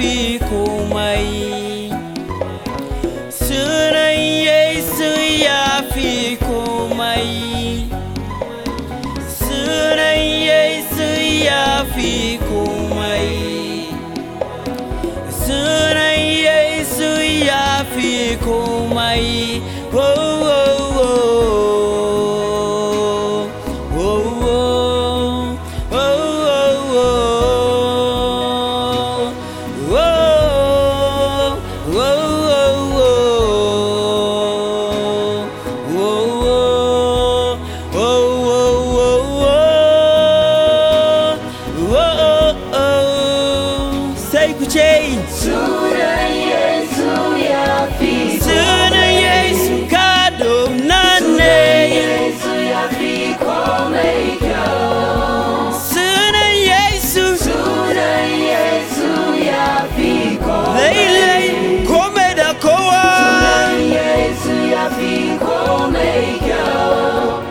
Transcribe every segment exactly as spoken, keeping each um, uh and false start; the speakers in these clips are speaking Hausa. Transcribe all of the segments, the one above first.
fi komai, sunan Yesu ya fi komai, sunan Yesu ya fi komai, sunan Yesu ya fi komai. Oh, oh, oh. Sunan Yesu ya fi Sunan Yesu kadonane, Yesu ya fi komai kyau. Sunan Yesu, Sunan Yesu ya fi komai. lailai kome da kowa. Sunan Yesu ya fi komai kyau.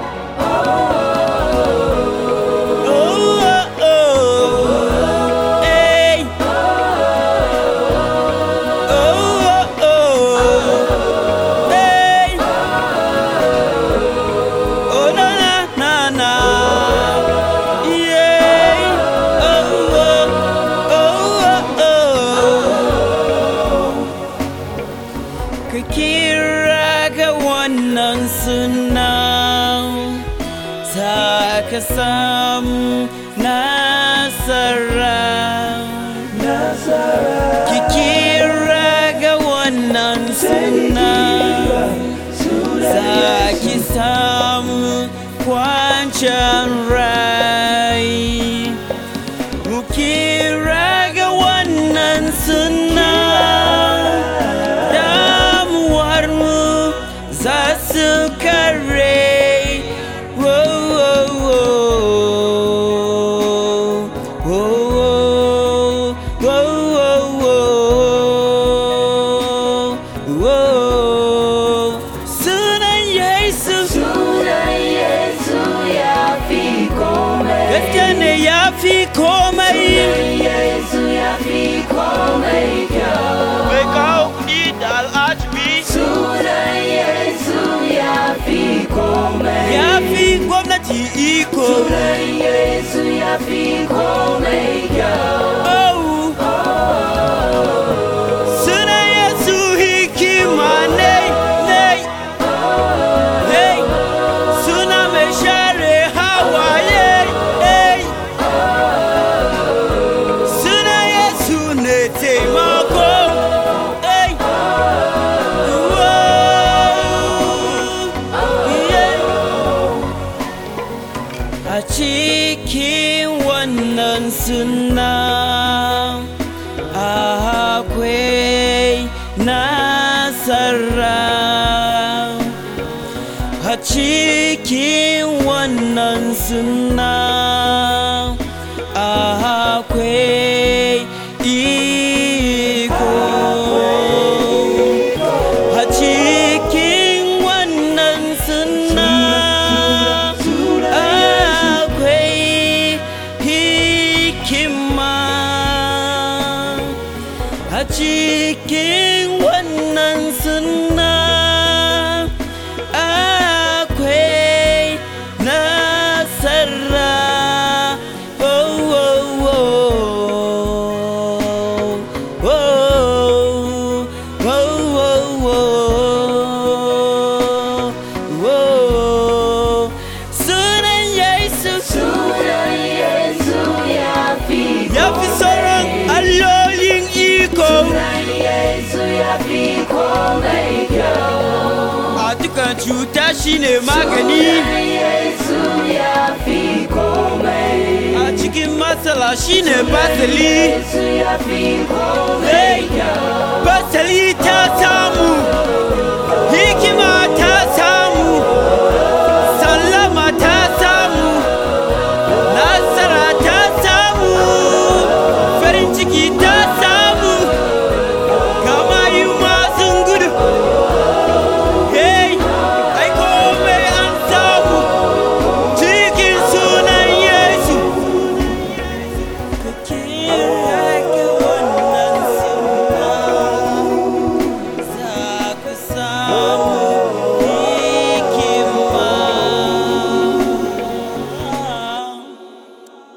Kira ga wannan sunan za ka samu nasara. Ki kira ga wannan sunan za ki samu kwanciyar rai. Mu kira ga wannan sunan Zasukare, whoa, whoa, whoa, whoa, whoa, whoa, whoa. Sunan Yesu, Sunan Yesu ya fi komai. gaskiya ne ya fi komai. Sunan Yesu ya fi komai kyau. Bai kawo kuɗi da al'ajabi. Sunan Yesu ya fi komai. Ya fi gwamnati iko. Sunan Yesu ya fi komai kyau. Oh. Sunan Yesu hikima ne, ne. Hey. Suna mai share hawaye, hey. Sunan Yesu ne taimako, hey. A cikin wannan suna akwai nasara. A cikin wannan suna akwai iko. A cikin wannan suna a cikin wannan suna akwai nasara. Oh, oh, oh. Oh, oh, oh, oh. Oh. Sunan Yesu, Sunan Yesu ya fi ya fi sauran allolin iko. Sunan Yesu ya fi komai kyau. A dukan cuta shine magani. Sunan Yesu ya fi komai. A cikin matsala shine basali. Yesu ya fi komai kyau. Basali ta